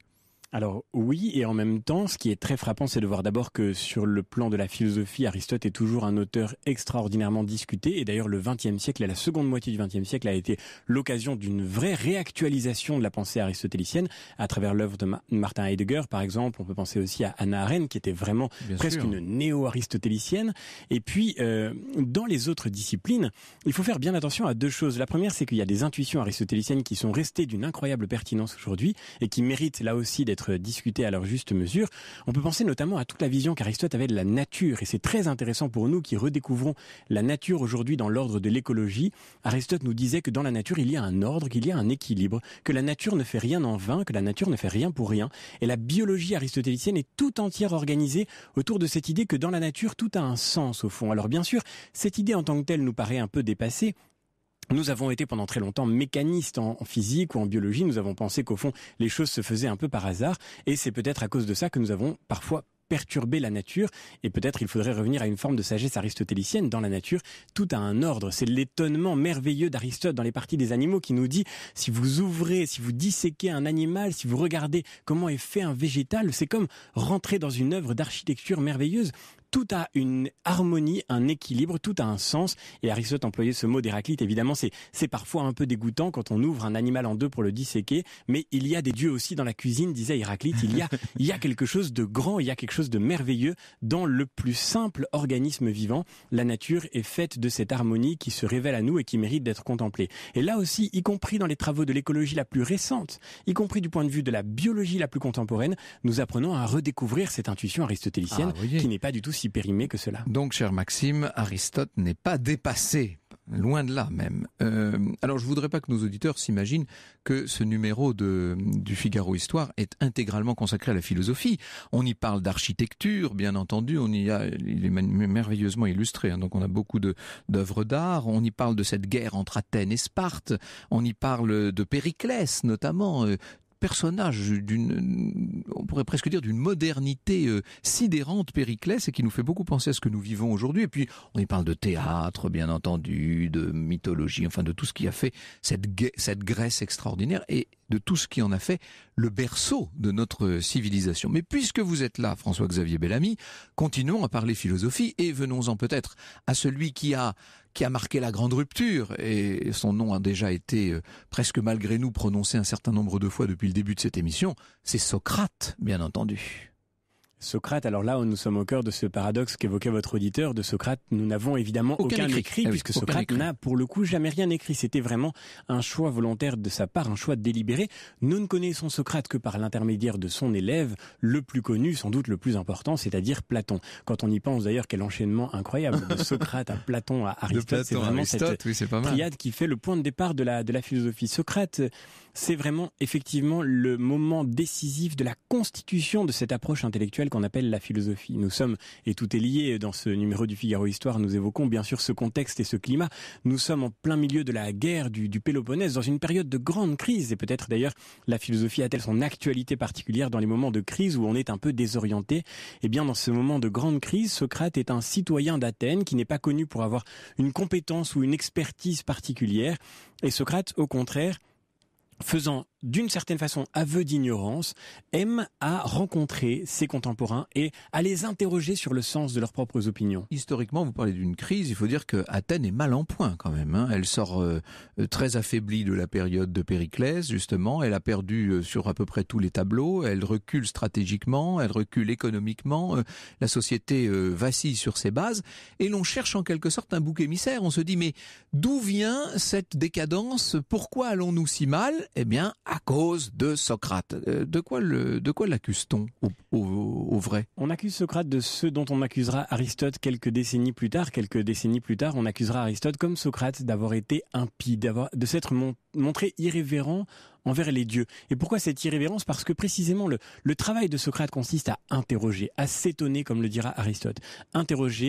Alors oui, et en même temps, ce qui est très frappant, c'est de voir d'abord que sur le plan de la philosophie, Aristote est toujours un auteur extraordinairement discuté. Et d'ailleurs, le vingtième siècle et la seconde moitié du vingtième siècle a été l'occasion d'une vraie réactualisation de la pensée aristotélicienne à travers l'œuvre de Ma- Martin Heidegger, par exemple. On peut penser aussi à Hannah Arendt, qui était vraiment Bien presque sûr. une néo-aristotélicienne. Et puis, euh, dans les autres disciplines, il faut faire bien attention à deux choses. La première, c'est qu'il y a des intuitions aristotéliciennes qui sont restées d'une incroyable pertinence aujourd'hui et qui méritent là aussi d'être discuter à leur juste mesure. On peut penser notamment à toute la vision qu'Aristote avait de la nature, et c'est très intéressant pour nous qui redécouvrons la nature aujourd'hui dans l'ordre de l'écologie. Aristote nous disait que dans la nature, il y a un ordre, qu'il y a un équilibre, que la nature ne fait rien en vain, que la nature ne fait rien pour rien. Et la biologie aristotélicienne est tout entière organisée autour de cette idée que dans la nature, tout a un sens au fond. Alors bien sûr, cette idée en tant que telle nous paraît un peu dépassée. Nous avons été pendant très longtemps mécanistes en physique ou en biologie. Nous avons pensé qu'au fond, les choses se faisaient un peu par hasard. Et c'est peut-être à cause de ça que nous avons parfois perturber la nature, et peut-être il faudrait revenir à une forme de sagesse aristotélicienne. Dans la nature, tout a un ordre. C'est l'étonnement merveilleux d'Aristote dans les parties des animaux qui nous dit, si vous ouvrez, si vous disséquez un animal, si vous regardez comment est fait un végétal, c'est comme rentrer dans une œuvre d'architecture merveilleuse. Tout a une harmonie, un équilibre, tout a un sens. Et Aristote employait ce mot d'Héraclite. Évidemment, c'est, c'est parfois un peu dégoûtant quand on ouvre un animal en deux pour le disséquer. Mais il y a des dieux aussi dans la cuisine, disait Héraclite. Il y a, il y a quelque chose de grand, il y a quelque chose de merveilleux dans le plus simple organisme vivant. La nature est faite de cette harmonie qui se révèle à nous et qui mérite d'être contemplée. Et là aussi, y compris dans les travaux de l'écologie la plus récente, y compris du point de vue de la biologie la plus contemporaine, nous apprenons à redécouvrir cette intuition aristotélicienne Ah, qui n'est pas du tout si périmé que cela. Donc, cher Maxime, Aristote n'est pas dépassé. Loin de là même. Euh, alors je voudrais pas que nos auditeurs s'imaginent que ce numéro de, du Figaro Histoire est intégralement consacré à la philosophie. On y parle d'architecture, bien entendu, on y a, il est merveilleusement illustré, hein, donc on a beaucoup de, d'œuvres d'art, on y parle de cette guerre entre Athènes et Sparte, on y parle de Périclès notamment, euh, personnage d'une, on pourrait presque dire d'une modernité euh, sidérante, Périclès, et qui nous fait beaucoup penser à ce que nous vivons aujourd'hui. Et puis, on y parle de théâtre, bien entendu, de mythologie, enfin de tout ce qui a fait cette, cette Grèce extraordinaire et de tout ce qui en a fait le berceau de notre civilisation. Mais puisque vous êtes là, François-Xavier Bellamy, continuons à parler philosophie et venons-en peut-être à celui qui a qui a marqué la grande rupture, et son nom a déjà été euh, presque malgré nous prononcé un certain nombre de fois depuis le début de cette émission, c'est Socrate, bien entendu. Socrate, alors là, nous sommes au cœur de ce paradoxe qu'évoquait votre auditeur. De Socrate, nous n'avons évidemment aucun, aucun écrit, écrit ah oui, puisque Socrate écrit. n'a pour le coup jamais rien écrit. C'était vraiment un choix volontaire de sa part, un choix délibéré. Nous ne connaissons Socrate que par l'intermédiaire de son élève, le plus connu, sans doute le plus important, c'est-à-dire Platon. Quand on y pense d'ailleurs, quel enchaînement incroyable, de Socrate à Platon à Aristote, Platon, c'est vraiment Aristote, cette oui, c'est pas mal. triade qui fait le point de départ de la, de la philosophie. Socrate, c'est vraiment effectivement le moment décisif de la constitution de cette approche intellectuelle qu'on appelle la philosophie. Nous sommes, et tout est lié dans ce numéro du Figaro Histoire, nous évoquons bien sûr ce contexte et ce climat. Nous sommes en plein milieu de la guerre du, du Péloponnèse, dans une période de grande crise, et peut-être d'ailleurs la philosophie a-t-elle son actualité particulière dans les moments de crise où on est un peu désorienté. Eh bien, dans ce moment de grande crise, Socrate est un citoyen d'Athènes qui n'est pas connu pour avoir une compétence ou une expertise particulière, et Socrate, au contraire, faisant d'une certaine façon aveu d'ignorance, aime à rencontrer ses contemporains et à les interroger sur le sens de leurs propres opinions. Historiquement, vous parlez d'une crise, il faut dire que Athènes est mal en point quand même. Hein. Elle sort euh, très affaiblie de la période de Périclès, justement. Elle a perdu euh, sur à peu près tous les tableaux. Elle recule stratégiquement, elle recule économiquement. Euh, la société euh, vacille sur ses bases. Et l'on cherche en quelque sorte un bouc émissaire. On se dit, mais d'où vient cette décadence ? Pourquoi allons-nous si mal ? Eh bien, à cause de Socrate. De quoi le, de quoi l'accuse-t-on au, au, au vrai ? On accuse Socrate de ce dont on accusera Aristote quelques décennies plus tard. Quelques décennies plus tard, on accusera Aristote comme Socrate d'avoir été impie, d'avoir, de s'être mon, montré irrévérent envers les dieux. Et pourquoi cette irrévérence ? Parce que précisément le, le travail de Socrate consiste à interroger, à s'étonner, comme le dira Aristote. Interroger,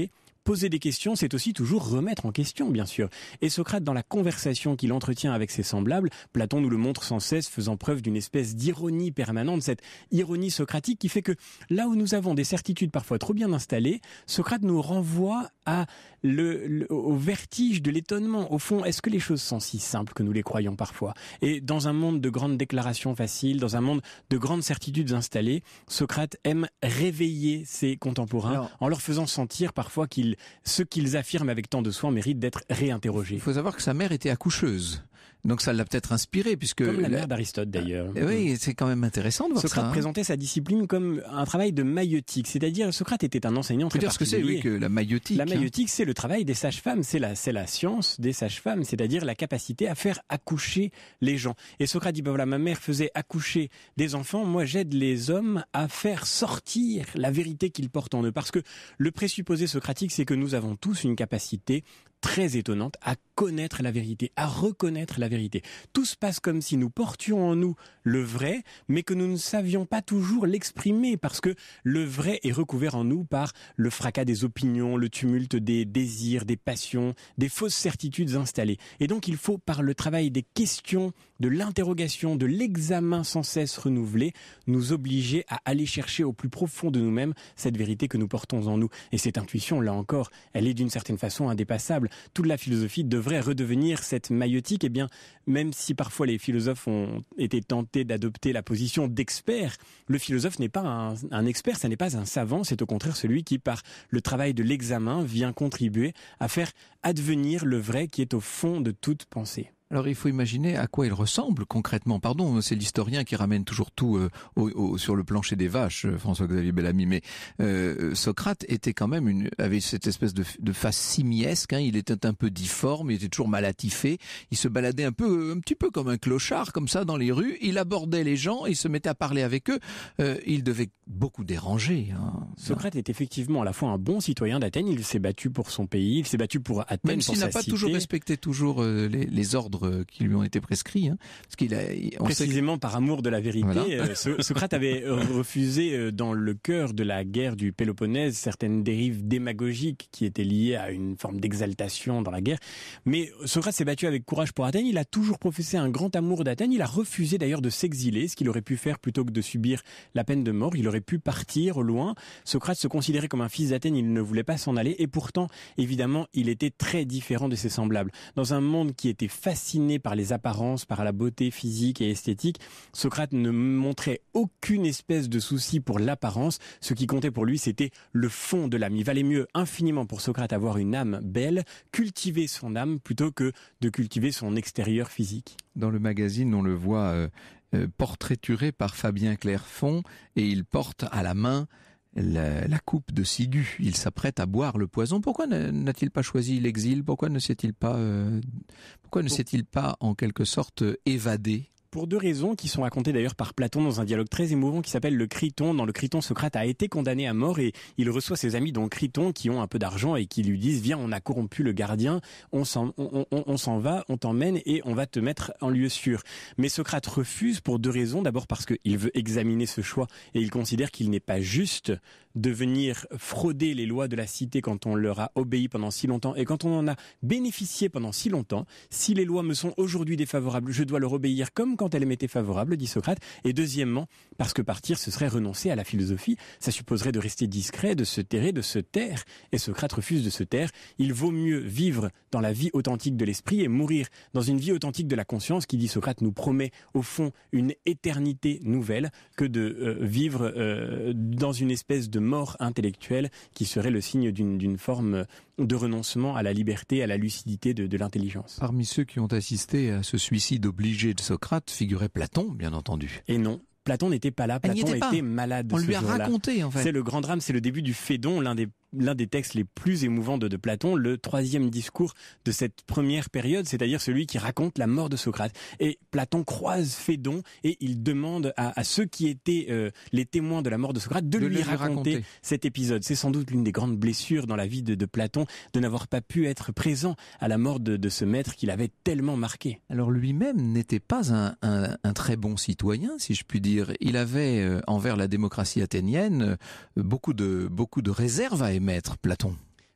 poser des questions, c'est aussi toujours remettre en question, bien sûr. Et Socrate, dans la conversation qu'il entretient avec ses semblables, Platon nous le montre sans cesse, faisant preuve d'une espèce d'ironie permanente, cette ironie socratique qui fait que là où nous avons des certitudes parfois trop bien installées, Socrate nous renvoie à le, le, au vertige de l'étonnement. Au fond, est-ce que les choses sont si simples que nous les croyons parfois ? Et dans un monde de grandes déclarations faciles, dans un monde de grandes certitudes installées, Socrate aime réveiller ses contemporains Alors, en leur faisant sentir parfois qu'ils, ce qu'ils affirment avec tant de soin mérite d'être réinterrogés. Il faut savoir que sa mère était accoucheuse. Donc ça l'a peut-être inspiré puisque comme la mère d'Aristote d'ailleurs. Euh, oui, c'est quand même intéressant de voir Socrate ça. Hein. présentait sa discipline comme un travail de maïeutique, c'est-à-dire Socrate était un enseignant très dire particulier. Ce que c'est, oui, que la maïeutique. La maïeutique, hein. c'est le travail des sages-femmes, c'est la, c'est la science des sages-femmes, c'est-à-dire la capacité à faire accoucher les gens. Et Socrate dit, ben voilà, ma mère faisait accoucher des enfants, moi j'aide les hommes à faire sortir la vérité qu'ils portent en eux. Parce que le présupposé socratique, c'est que nous avons tous une capacité très étonnante à connaître la vérité, à reconnaître la vérité. Tout se passe comme si nous portions en nous le vrai, mais que nous ne savions pas toujours l'exprimer, parce que le vrai est recouvert en nous par le fracas des opinions, le tumulte des désirs, des passions, des fausses certitudes installées. Et donc il faut, par le travail des questions, de l'interrogation, de l'examen sans cesse renouvelé, nous obliger à aller chercher au plus profond de nous-mêmes cette vérité que nous portons en nous. Et cette intuition, là encore, elle est d'une certaine façon indépassable. Toute la philosophie devrait redevenir cette maïeutique. Eh bien, même si parfois les philosophes ont été tentés d'adopter la position d'expert, le philosophe n'est pas un, un expert, ça n'est pas un savant, c'est au contraire celui qui, par le travail de l'examen, vient contribuer à faire advenir le vrai qui est au fond de toute pensée. Alors il faut imaginer à quoi il ressemble concrètement. Pardon, c'est l'historien qui ramène toujours tout euh, au, au, sur le plancher des vaches, François-Xavier Bellamy. Mais euh, Socrate était quand même une, avait cette espèce de, de face simiesque. Hein, il était un peu difforme, il était toujours malatifé. Il se baladait un peu, un petit peu comme un clochard, comme ça dans les rues. Il abordait les gens, il se mettait à parler avec eux. Euh, il devait beaucoup déranger. Hein. Socrate est effectivement à la fois un bon citoyen d'Athènes. Il s'est battu pour son pays, il s'est battu pour Athènes. Même s'il n'a pas cité. toujours respecté toujours euh, les, les ordres qui lui ont été prescrits, hein, parce qu'il a on précisément sait que... par amour de la vérité. Voilà. Euh, Socrate avait refusé euh, dans le cœur de la guerre du Péloponnèse certaines dérives démagogiques qui étaient liées à une forme d'exaltation dans la guerre. Mais Socrate s'est battu avec courage pour Athènes. Il a toujours professé un grand amour d'Athènes. Il a refusé d'ailleurs de s'exiler, ce qu'il aurait pu faire plutôt que de subir la peine de mort. Il aurait pu partir au loin. Socrate se considérait comme un fils d'Athènes. Il ne voulait pas s'en aller. Et pourtant, évidemment, il était très différent de ses semblables. Dans un monde qui était fasciné par les apparences, par la beauté physique et esthétique, Socrate ne montrait aucune espèce de souci pour l'apparence. Ce qui comptait pour lui, c'était le fond de l'âme. Il valait mieux infiniment pour Socrate avoir une âme belle, cultiver son âme, plutôt que de cultiver son extérieur physique. Dans le magazine, on le voit euh, euh, portraituré par Fabien Clairefonds, et il porte à la main La, la coupe de ciguë. Il s'apprête à boire le poison. Pourquoi n'a-t-il pas choisi l'exil ? Pourquoi ne s'est-il pas, euh, pourquoi ne s'est-il pas en quelque sorte évadé ? Pour deux raisons qui sont racontées d'ailleurs par Platon dans un dialogue très émouvant qui s'appelle le Criton. Dans le Criton, Socrate a été condamné à mort et il reçoit ses amis dont Criton qui ont un peu d'argent et qui lui disent « Viens, on a corrompu le gardien, on s'en, on, on, on s'en va, on t'emmène et on va te mettre en lieu sûr. » Mais Socrate refuse pour deux raisons. D'abord parce qu'il veut examiner ce choix et il considère qu'il n'est pas juste de venir frauder les lois de la cité quand on leur a obéi pendant si longtemps et quand on en a bénéficié pendant si longtemps. Si les lois me sont aujourd'hui défavorables, je dois leur obéir comme quand elles m'étaient favorables, dit Socrate. Et deuxièmement, parce que partir, ce serait renoncer à la philosophie. Ça supposerait de rester discret, de se terrer, de se taire. Et Socrate refuse de se taire. Il vaut mieux vivre dans la vie authentique de l'esprit et mourir dans une vie authentique de la conscience qui, dit Socrate, nous promet au fond une éternité nouvelle que de euh, vivre euh, dans une espèce de mort intellectuelle qui serait le signe d'une, d'une forme de renoncement à la liberté, à la lucidité de, de l'intelligence. Parmi ceux qui ont assisté à ce suicide obligé de Socrate figurait Platon, bien entendu. Et non. Platon n'était pas là, Platon était, était malade. On ce lui a jour-là. raconté en fait. C'est le grand drame, c'est le début du Phédon, l'un des l'un des textes les plus émouvants de, de Platon, le troisième discours de cette première période, c'est-à-dire celui qui raconte la mort de Socrate. Et Platon croise Phédon et il demande à, à ceux qui étaient euh, les témoins de la mort de Socrate de, de lui raconter, raconter cet épisode. C'est sans doute l'une des grandes blessures dans la vie de, de Platon, de n'avoir pas pu être présent à la mort de, de ce maître qu'il avait tellement marqué. Alors lui-même n'était pas un, un, un très bon citoyen, si je puis dire. Il avait euh, envers la démocratie athénienne euh, beaucoup de, beaucoup de réserves à émettre, Platon.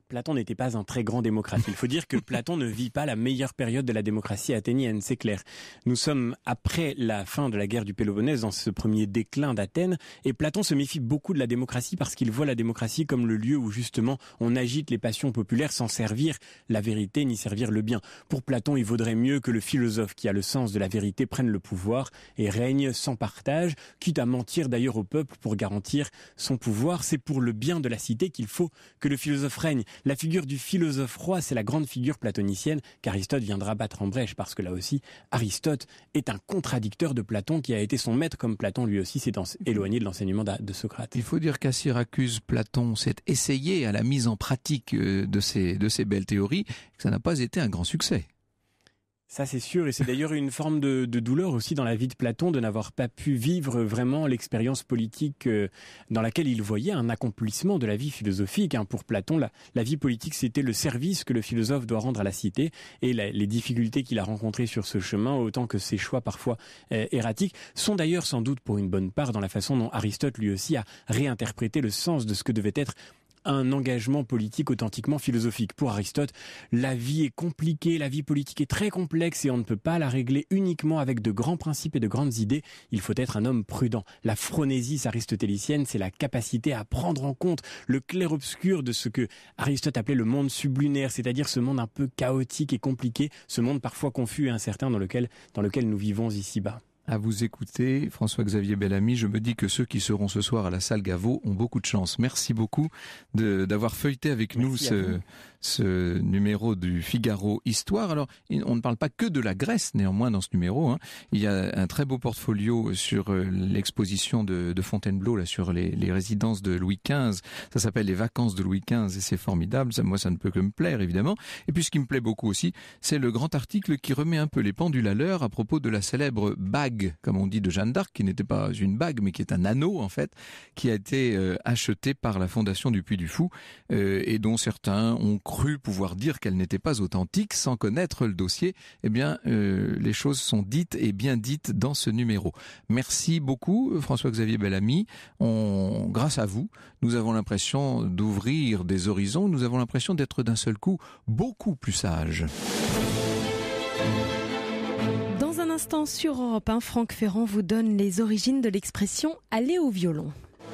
Platon n'était pas un très grand démocrate. Il faut dire que Platon ne vit pas la meilleure période de la démocratie athénienne, c'est clair. Nous sommes après la fin de la guerre du Péloponnèse, dans ce premier déclin d'Athènes, et Platon se méfie beaucoup de la démocratie parce qu'il voit la démocratie comme le lieu où justement on agite les passions populaires sans servir la vérité ni servir le bien. Pour Platon, il vaudrait mieux que le philosophe qui a le sens de la vérité prenne le pouvoir et règne sans partage, quitte à mentir d'ailleurs au peuple pour garantir son pouvoir. C'est pour le bien de la cité qu'il faut que le philosophe règne. La figure du philosophe roi, c'est la grande figure platonicienne qu'Aristote viendra battre en brèche, parce que là aussi, Aristote est un contradicteur de Platon qui a été son maître, comme Platon lui aussi s'est éloigné de l'enseignement de Socrate. Il faut dire qu'à Syracuse, Platon s'est essayé à la mise en pratique de ces, de ces belles théories, que ça n'a pas été un grand succès. Ça c'est sûr, et c'est d'ailleurs une forme de, de douleur aussi dans la vie de Platon de n'avoir pas pu vivre vraiment l'expérience politique euh, dans laquelle il voyait un accomplissement de la vie philosophique. Hein. Pour Platon, la, la vie politique c'était le service que le philosophe doit rendre à la cité, et la, les difficultés qu'il a rencontrées sur ce chemin, autant que ses choix parfois euh, erratiques, sont d'ailleurs sans doute pour une bonne part dans la façon dont Aristote lui aussi a réinterprété le sens de ce que devait être un engagement politique authentiquement philosophique. Pour Aristote, la vie est compliquée, la vie politique est très complexe et on ne peut pas la régler uniquement avec de grands principes et de grandes idées. Il faut être un homme prudent. La phronésis aristotélicienne, c'est la capacité à prendre en compte le clair-obscur de ce que Aristote appelait le monde sublunaire, c'est-à-dire ce monde un peu chaotique et compliqué, ce monde parfois confus et incertain dans lequel, dans lequel nous vivons ici-bas. À vous écouter, François-Xavier Bellamy, je me dis que ceux qui seront ce soir à la salle Gaveau ont beaucoup de chance. Merci beaucoup de, d'avoir feuilleté avec Merci nous ce, ce numéro du Figaro Histoire. Alors, on ne parle pas que de la Grèce, néanmoins, dans ce numéro. Hein. Il y a un très beau portfolio sur l'exposition de, de Fontainebleau, là, sur les, les résidences de Louis quinze. Ça s'appelle Les vacances de Louis quinze et c'est formidable. Ça, moi, ça ne peut que me plaire, évidemment. Et puis, ce qui me plaît beaucoup aussi, c'est le grand article qui remet un peu les pendules à l'heure à propos de la célèbre bague, comme on dit, de Jeanne d'Arc, qui n'était pas une bague, mais qui est un anneau, en fait, qui a été euh, acheté par la Fondation du Puy du Fou, euh, et dont certains ont cru pouvoir dire qu'elle n'était pas authentique sans connaître le dossier. Eh bien, euh, les choses sont dites et bien dites dans ce numéro. Merci beaucoup, François-Xavier Bellamy. On, grâce à vous, nous avons l'impression d'ouvrir des horizons, nous avons l'impression d'être d'un seul coup beaucoup plus sages. Dans un instant sur Europe un, Franck Ferrand vous donne les origines de l'expression « aller au violon ».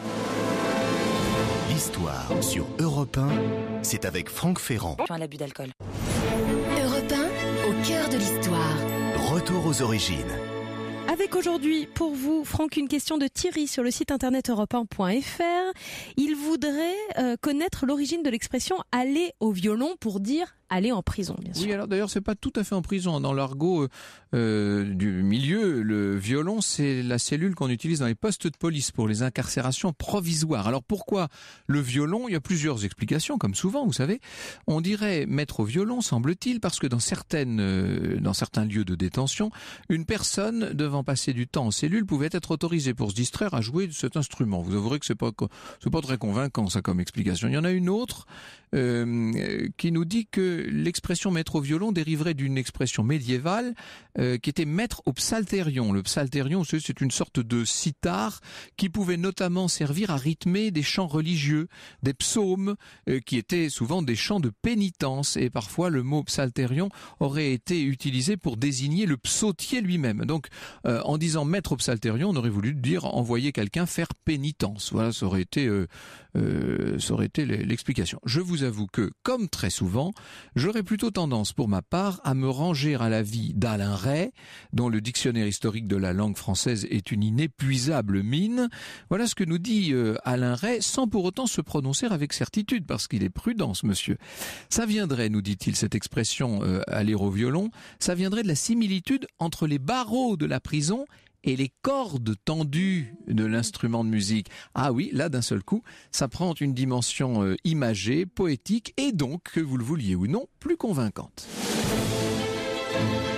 L'histoire sur Europe un, c'est avec Franck Ferrand. À l'abus d'alcool. Europe un, au cœur de l'histoire. Retour aux origines. Avec aujourd'hui, pour vous, Franck, une question de Thierry sur le site internet europe un point f r. Il voudrait euh, connaître l'origine de l'expression « aller au violon » pour dire « aller en prison », bien sûr. Oui, alors d'ailleurs, c'est pas tout à fait en prison. Dans l'argot euh, du milieu, le violon, c'est la cellule qu'on utilise dans les postes de police pour les incarcérations provisoires. Alors pourquoi le violon ? Il y a plusieurs explications, comme souvent, vous savez. On dirait mettre au violon, semble-t-il, parce que dans certaines, euh, dans certains lieux de détention, une personne devant passer du temps en cellule pouvait être autorisée pour se distraire à jouer de cet instrument. Vous avouerez que c'est pas, c'est pas très convaincant, ça, comme explication. Il y en a une autre euh, qui nous dit que l'expression mettre au violon dériverait d'une expression médiévale euh, qui était mettre au psalterion. Le psalterion, c'est une sorte de sitar qui pouvait notamment servir à rythmer des chants religieux, des psaumes, euh, qui étaient souvent des chants de pénitence. Et parfois, le mot psalterion aurait été utilisé pour désigner le psautier lui-même. Donc, euh, en disant mettre au psalterion, on aurait voulu dire envoyer quelqu'un faire pénitence. Voilà, ça aurait été, euh, euh, ça aurait été l'explication. Je vous avoue que, comme très souvent, j'aurais plutôt tendance, pour ma part, à me ranger à l'avis d'Alain Ray, dont le dictionnaire historique de la langue française est une inépuisable mine. Voilà ce que nous dit euh, Alain Ray, sans pour autant se prononcer avec certitude, parce qu'il est prudent, ce monsieur. Ça viendrait, nous dit-il, cette expression euh, aller au violon, ça viendrait de la similitude entre les barreaux de la prison et les cordes tendues de l'instrument de musique. Ah oui, là d'un seul coup, ça prend une dimension euh, imagée, poétique et donc, que vous le vouliez ou non, plus convaincante.